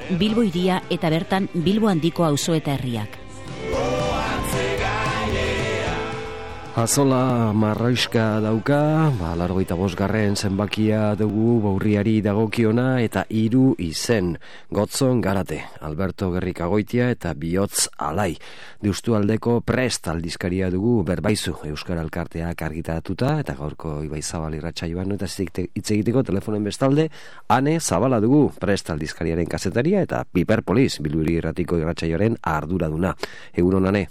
Bilbo hiria eta bertan Bilbo handiko auzo eta herriak. Azola marraiska dauka, 85. zenbakia dugu Baurriari dagokiona eta 3 izen. Gotzon Garate, Alberto Gerrikagoitia eta Bihotz Alai. Deustualdeko Prest aldizkaria dugu Berbaizu Euskara Elkarteak argitaratuta eta gaurko Ibai Zabal irratsaioan eta hitz egiteko telefonen bestalde Ane Zabala dugu Prest aldizkariaren kazetaria eta Piperpolis Bilbiri irratiko irratsaioaren arduraduna. Egunon Ane.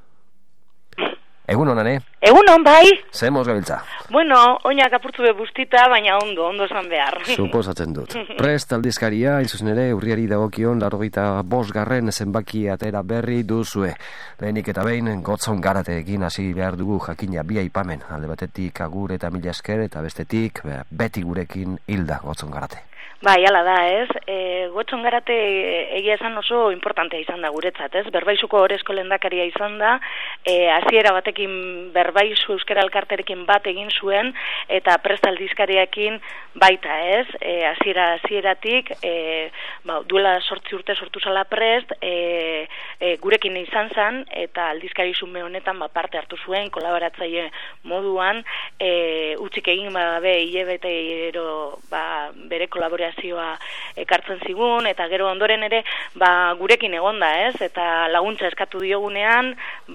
Egun honan, Egun hon, bai? Zemoz gabiltza? Bueno, oinak apurtzu bustita, baina ondo esan behar. Suposatzen dut. Prest aldizkaria, zuzen ere, urriari dagokion, 85. zenbaki atera berri duzue. Lehenik eta behin, Gotzon Garateekin hasi behar dugu jakina bi aipamen. Alde batetik agur eta mila esker, eta bestetik beti gurekin hilda Gotzon Garate. Bai, ala da, ez? Gotzon Garate egia esan oso importantea izan da guretzat, ez? Berbaizuko Orezko lehendakaria izan da, hasiera batekin Berbaizu Euskara Elkarterekin bat egin zuen, eta Prest aldizkariakin baita, ez? Hasieratik, duela 8 urte sortu zala Prest, gurekin izan zen, eta aldizkari zume honetan parte hartu zuen, kolaboratzaile moduan, utzik egin badabe hilabetero bere kolaborazioa ekartzen zigun, eta gero ondoren ere gurekin egonda, ez? Eta laguntza eskatu diogunean,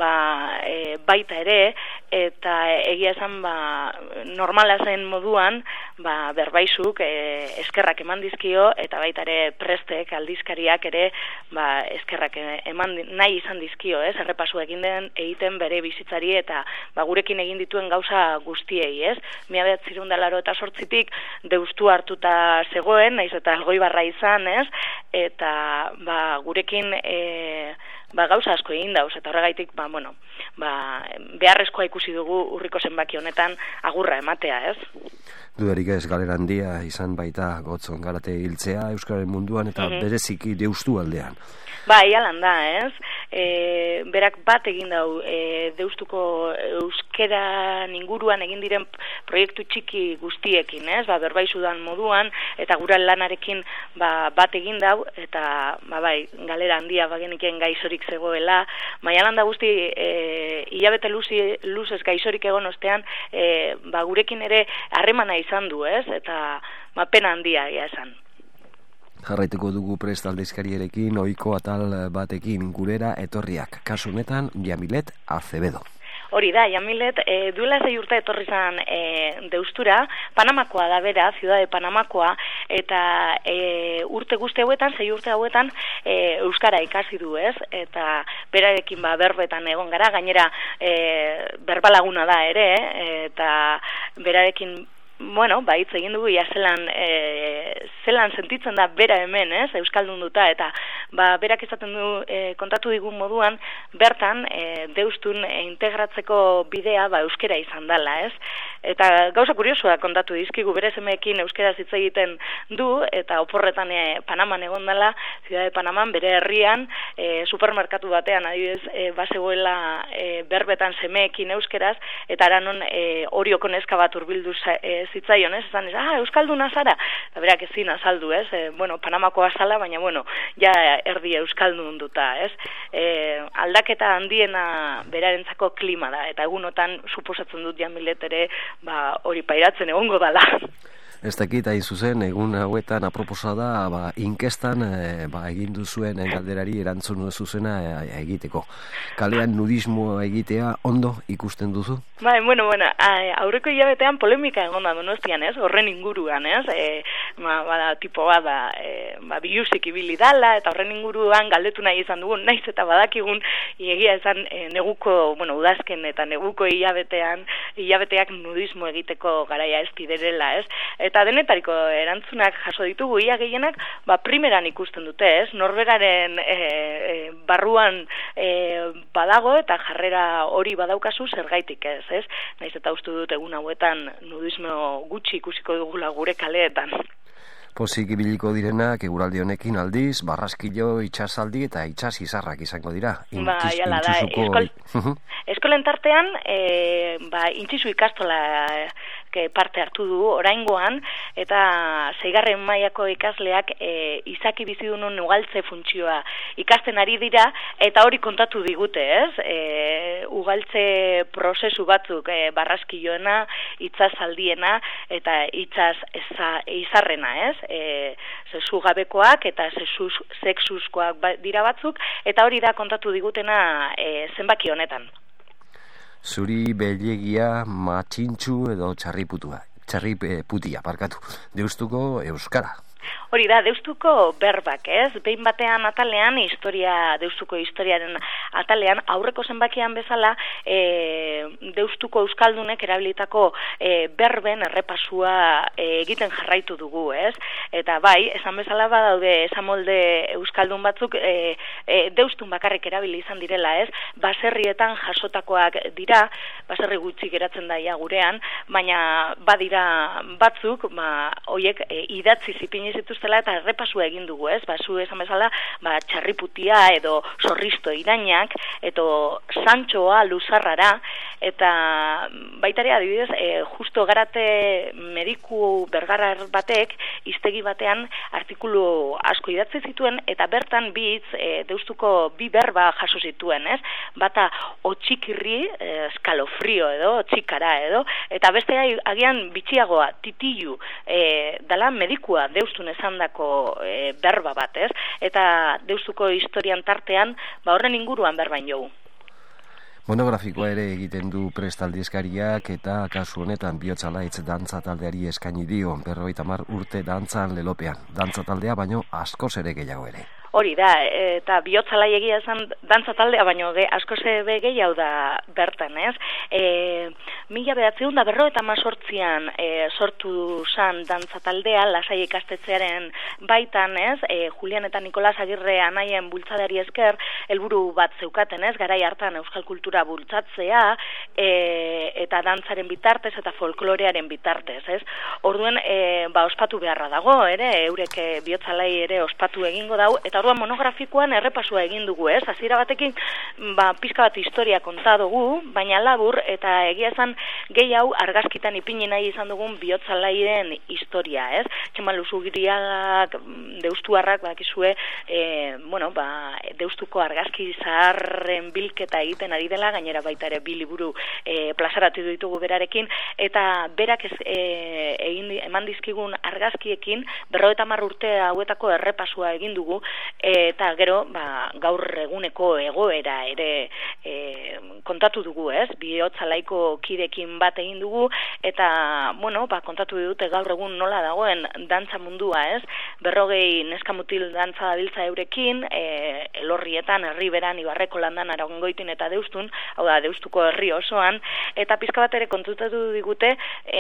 baita ere, eta egia esan normala zen moduan, Berbaizuk eskerrak eman dizkio, eta baita ere Prestek aldizkariak ere eskerrak eman nahi izan dizkio, ez? Errepasu egiten bere bizitzari eta gurekin egin dituen gauza guztiei, ez? 1988tik Deustu hartuta zegoen, naiz eta Algoibarra izan, ez? Eta gurekin gauza asko egin dauz, eta horregaitik, beharrezkoa ikusi dugu urriko zenbaki honetan agurra ematea, ez? Dudarik ez, galera handia izan baita Gotzon Garate hiltzea Euskararen munduan eta bereziki Deustu aldean. Bai, alan da, ez? Berak bat egin dau Deustuko euskeran inguruan egin diren proiektu txiki guztiekin, ez? Berbaizudan moduan eta gura lanarekin bat egin dau eta galera handia bageniken gaizorik zegoela, baina alan da guzti hilabete luzez gaizorik egon ostean gurekin ere harremana izan du, ez? Eta pena handia esan. Jarraituko dugu Prest aldizkariarekin, ohiko atal batekin gurera etorriak. Kasu honetan, Yamilet Acevedo. Hori da, Yamilet, duela 6 urte etorri zan Deustura, Panamakoa da bera, Ciudad de Panamakoa, eta urte guzti hauetan, 6 urte hauetan, Euskara ikasi du, ez? Eta berarekin berbetan egon gara, gainera berbalaguna da ere, eta berarekin hitz egin dugu, zelan sentitzen da bera hemen, ez, Euskaldun duta, eta berak esaten du, kontatu digun moduan, bertan, Deustun integratzeko bidea euskera izan dela, ez? Eta gauza kuriosua kontatu dizkigu, bere semeekin euskera hitz egiten du, eta oporretan Panaman egon dela, Ciudad de Panaman, bere herrian, supermerkatu batean, adibidez, bazegoela berbetan semeekin euskeraz, eta aranon Orioko neska bat hurbildu zitzaion, ez? Esan, euskalduna zara? Eta berak ezin azaldu, ez? Panamakoa zala, baina, ja erdi euskaldun duta, ez? Aldaketa handiena berarentzako klima da, eta egunotan suposatzen dut Yamilet ere hori pairatzen egongo dala. Ez dakit, hain zuzen, egun hauetan aproposa da, inkestan egin duzuen galderari erantzun zuzena egiteko. Kalean nudismoa egitea ondo ikusten duzu? Aurreko hilabetean polemika egon da Donostian, ez? Horren inguruan, ez? Tipo biluzik ibili dala, eta horren inguruan galdetu nahi izan dugun, naiz eta badakigun, egia esan neguko, udazken eta neguko hilabeteak nudismo egiteko garaia ez diderela, ez? Eta denetariko erantzunak jaso ditugu, ia gehienak, primeran ikusten dute, ez? Norberaren barruan badago eta jarrera hori badaukazu zergaitik, ez? Naiz eta uste dut egun hauetan nudismo gutxi ikusiko dugula gure kaleetan. Pozik ibiliko direnak eguraldi honekin aldiz, barraskilo, itxasaldi eta itxas izarrak izango dira. Jala da, eskolen tartean, intzizu ikastola parte hartu du oraingoan, eta 6. mailako ikasleak izaki bizidunun ugaltze funtzioa ikasten ari dira, eta hori kontatu digute, ez? Ugaltze prozesu batzuk, barraskilloena, itsasaldiena eta izarrena, ez? Sexu gabekoak eta sexuzkoak dira batzuk, eta hori da kontatu digutena zenbaki honetan. Zuri belegia matxintxu edo txarriputia, Deustuko euskara. Hori da, Deustuko berbak, ez? Behin batean atalean, Deustuko historiaren atalean, aurreko zenbakian bezala, Deustuko euskaldunek erabilitako berben errepasua egiten jarraitu dugu, ez? Eta bai, esan bezala badaude esamolde euskaldun batzuk Deustun bakarrik erabili izan direla, ez? Baserrietan jasotakoak dira, baserri gutxi geratzen daia gurean, baina badira batzuk, hoiek idatzi zipini zituztela eta errepasua egin dugu, ez? Zu esan bezala, txarriputia edo sorristo irainak, edo santxoa luzarrara, eta baitare adibidez, justo garate mediku bergarra batek, hiztegi batean artikulu asko idatzi zituen, eta bertan Deustuko bi berba jaso zituen, ez? Bata otxikirri, eskalofrio edo, otxikara edo, eta beste agian bitxiagoa, titilu, dala medikua Deustun esandako berba bat, ez? Eta Deustuko historian tartean, horren inguruan berbain jogu. Monografikoa ere egiten du Prest aldizkariak eta kasu honetan Bihotz Alaitz dantza taldeari eskaini dio 50 urte dantzan lelopean. Dantza taldea baino askoz ere gehiago ere. Hori da, eta Bihotz Alai egia esan dantza taldea baino askoz ere gehiago da bertan, ez? 1958an sortu zan dantza taldea Lasai ikastetxearen baitan, ez? Julian eta Nikolas Agirre anaien bultzadari esker helburu bat zeukaten, ez? Garai hartan euskal kultura bultzatzea eta dantzaren bitartez eta folklorearen bitartez, ez? Orduen ospatu beharra dago, ere, eurek Bihotz Alai ere ospatu egingo dau, eta orduan monografikoan errepasua egin dugu, ez? Hasiera batekin pizka bat historia konta dugu, baina labur eta egia esan gehiago argazkitan ipini nahi izan dugun Bihotz Alairen historia, ez? Txemalu Zugiriagak, deustuarrak bakizue, Deustuko argazki zaharren bilketa egiten ari dela, gainera baita ere bi liburu plazaratu ditugu berarekin, eta berak eman dizkigun argazkiekin 50 urte hauetako errepasua egin dugu, eta gero gaur eguneko egoera ere kontatu dugu, ez? Bihotz Alaiko kidekin bat egin dugu, eta kontatu dute gaur egun nola dagoen dantza mundua, ez? 40 neskamutil dantza dabiltza eurekin, Elorrietan, Herriberan, Ibarreko Landan, Aragongoitin eta Deustun, hau da, Deustuko herri osoan, eta pizka bat ere kontutatu digute,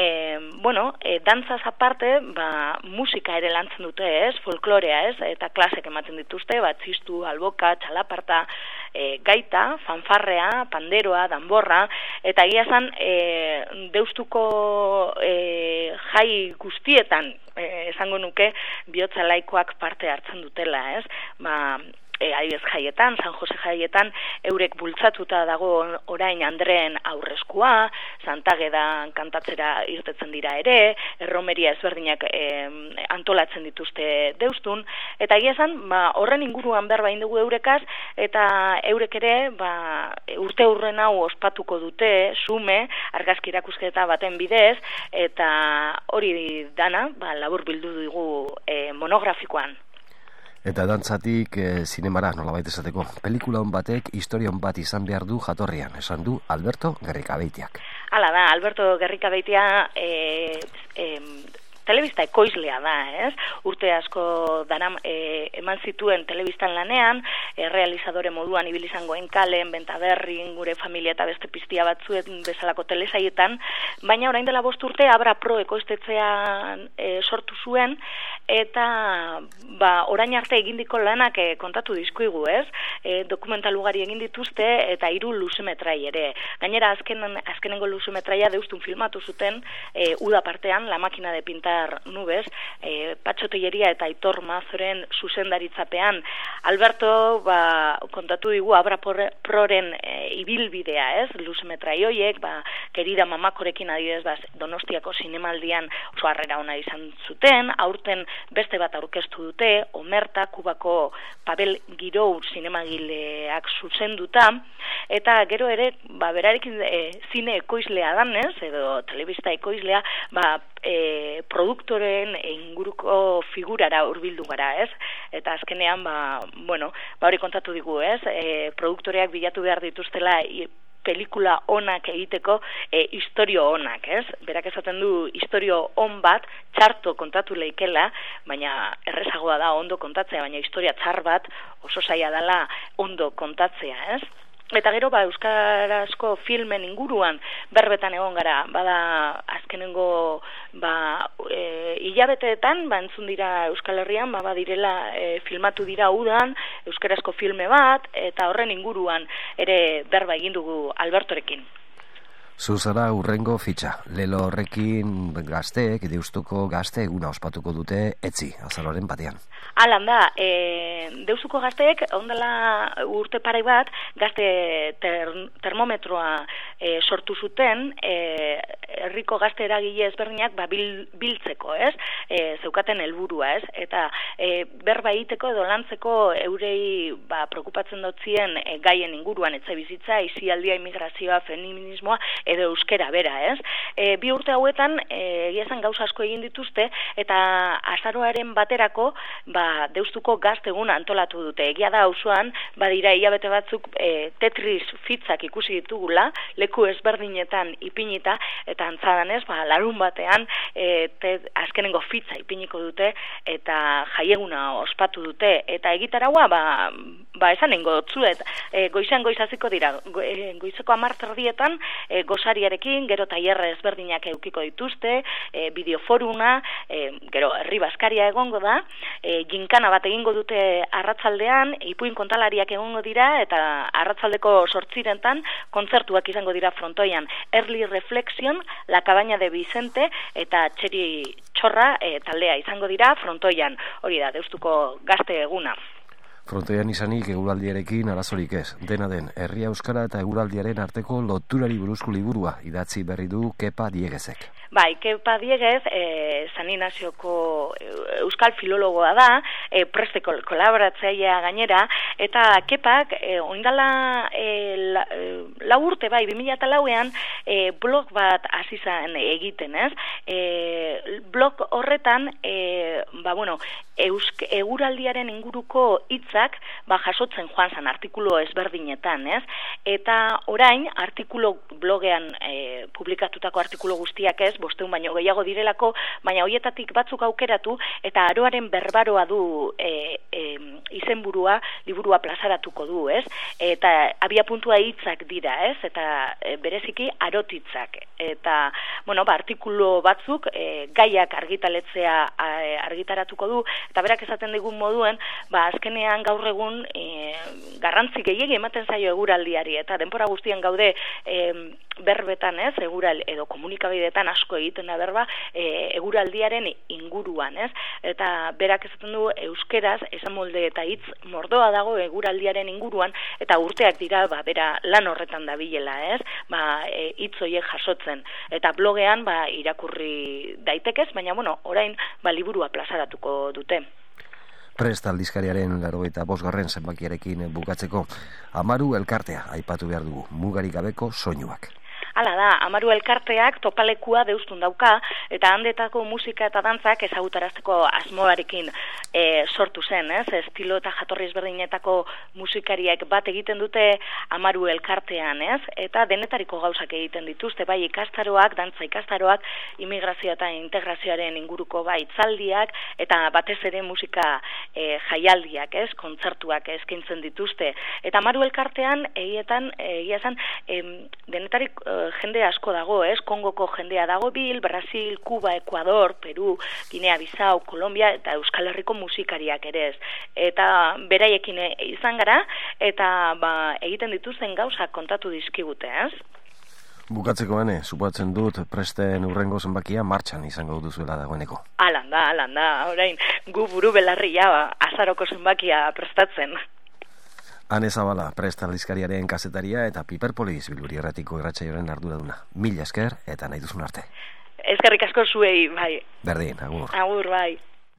dantzaz aparte, musika ere lantzen dute, ez? Folklorea, ez? Eta klasek ematen dituzte, txistu, alboka, txalaparta, gaita, fanfarrea, panderoa, danborra, eta egia esan Deustuko jai guztietan esango nuke Bihotz Alaikoak parte hartzen dutela, ez? Adibidez jaietan, San Jose jaietan, eurek bultzatuta dago orain Andreen aurreskua, Santagedan kantatzera irtetzen dira ere, erromeria ezberdinak antolatzen dituzte Deustun, eta egia esan, horren inguruan berba indugu eurekaz, eta eurek ere, urte hurren hau ospatuko dute, Sume, argazki erakusketa baten bidez, eta hori dana, labur bildu dugu monografikoan. Eta dantzatik zinemara nolabait esateko. Pelikula hon batek historia hon bat izan behar du jatorrian, esan du Alberto Gerrikabeitiak. Hala da, Alberto Gerrikabeitia telebista ekoizlea da, ez? Urte asko eman zituen telebistan lanean, realizadore moduan ibili izangoen Kalen, Bentaberrin, Gure Familia eta beste piztia batzuen bezalako telesaietan, baina orain dela 5 urte Abra Pro ekoiztetxean sortu zuen, eta orain arte egindiko lanak kontatu dizkuigu, ez? Dokumental ugari egin dituzte eta 3 luzemetrai ere. Gainera azkenengo luzemetraia Deustun filmatu zuten, uda partean, La Máquina de Pintar Oscar Nubes, Patxo Telleria eta Aitor Mazoren zuzendaritzapean. Alberto kontatu digu Abra Proren ibilbidea, ez? Luz metraioiek, Querida Mamakorekin adibidez, Donostiako zinemaldian oso harrera ona izan zuten, aurten beste bat aurkeztu dute, Omerta, Kubako Pavel Girou zinemagileak zuzenduta, eta gero ere, berarekin zine ekoizlea danez, edo telebista ekoizlea, produktoren inguruko figurara hurbildu gara, ez? Eta azkenean, hori kontatu digu, ez? Produktoreak bilatu behar dituztela pelikula onak egiteko historio onak, ez? Berak esaten du historio on bat, txarto kontatu leikela, baina errezagoa da ondo kontatzea, baina historia txar bat oso zaila dela ondo kontatzea, ez? Eta gero, euskarazko filmen inguruan berbetan egon gara, bada azkenengo hilabeteetan, entzun dira Euskal Herrian, badirela filmatu dira udan euskarazko filme bat, eta horren inguruan ere berba egin dugu Albertorekin. Zuzara urrengo fitxa, lelo horrekin gazteek, Deustuko gazte eguna ospatuko dute etzi, azaroaren batean. Alan da, Deustuko gazteek, ondela urte pare bat, gazte termometroa sortu zuten, herriko gazte eragile ezberdinak biltzeko, ez? Zeukaten helburua, ez? Eta berba egiteko edo lantzeko eurei preokupatzen dotzien gaien inguruan, etxebizitza, aisialdia, immigrazioa, feminismoa, edo euskera bera, ez? Bi urte hauetan, egiazan gauza asko egin dituzte, eta azaroaren baterako, Deustuko gazte eguna antolatu dute. Egia da auzoan, badira hilabete batzuk Tetris fitzak ikusi ditugula, leku ezberdinetan ipinita, eta antzadanez, larun batean, azkenengo fitza ipiniko dute, eta jaieguna ospatu dute, eta egitaraua, esan nengo dotzuet, goizean goizaziko dira, goizeko 10:00 gozariarekin, gero tailerre ezberdinak edukiko dituzte, bideoforuna, gero herri baskaria egongo da, ginkana bat egingo dute arratzaldean, ipuin kontalariak egongo dira, eta arratzaldeko 8:00 kontzertuak izango dira frontoian. Early Reflection, La Cabaña de Vicente, eta Txeri Txorra taldea izango dira frontoian. Hori da, Deustuko gazte eguna. Frontoian izanik eguraldiarekin arazorik ez. Dena den, herria euskara eta eguraldiaren arteko loturari buruzko liburua idatzi berri du Kepa Diegezek. Kepa Diegez, San Inazioko euskal filologoa da, preste kolaboratzailea gainera, eta Kepak, oindala 4 urte, 2004an, blog bat hasi zen egiten, ez? Blog horretan, eguraldiaren inguruko hitzak jasotzen joan zen artikulu ezberdinetan, ez? Eta orain, blogean publikatutako artikulu guztiak ez, 500 baino gehiago direlako, baina hoietatik batzuk aukeratu, eta aroaren berbaroa du izenburua, liburua plazaratuko du, ez? Eta abiapuntua hitzak dira, ez? Eta bereziki arotitzak. Eta, artikulu batzuk gaiak argitaratuko du, eta berak esaten digun moduen, azkenean gaur egun garrantzi gehiegi ematen zaio eguraldiari, eta denbora guztian gaude berbetan, ez? Edo komunikabideetan asko egiten da berba eguraldiaren inguruan, ez? Eta berak esaten du euskeraz esan molde eta hitz mordoa dago eguraldiaren inguruan, eta urteak dira bera lan horretan dabilela, ez? Hitz horiek jasotzen, eta blogean irakurri daitekez, baina orain liburua plazaratuko dute. Prest aldizkariaren 85. zenbakiarekin bukatzeko, Amaru elkartea aipatu behar dugu, mugarik gabeko soinuak. Hala da, Amaru elkarteak topalekua Deustun dauka, eta handetako musika eta dantzak ezagutarazteko asmoarekin sortu zen, ez? Estilo eta jatorri ezberdinetako musikariek bat egiten dute Amaru elkartean, ez? Eta denetariko gauzak egiten dituzte, bai ikastaroak, dantza ikastaroak, immigrazio eta integrazioaren inguruko hitzaldiak, eta batez ere musika jaialdiak, ez? Kontzertuak eskaintzen dituzte. Eta Amaru elkartean egia esan denetarik jende asko dago, ez? Kongoko jendea dago Brasil, Kuba, Ekuador, Peru, Guinea-Bissau, Kolombia eta Euskal Herriko musikariak ere, ez? Eta beraiekin izan gara, eta egiten dituzten gauzak kontatu dizkigute, ez? Bukatzeko bane, supatzen dut presten urrengo zenbakia martxan izango duzuela dagoeneko. Alan da, orain, gu buru belarria azaroko zenbakia prestatzen. Ane Zabala, Prest aldizkariaren kazetaria eta Piperpolis Bilburi Erratiko irratsaioaren arduraduna. Mila esker eta nahi duzun arte. Eskerrik asko zuei, bai. Berdin, agur. Agur, bai.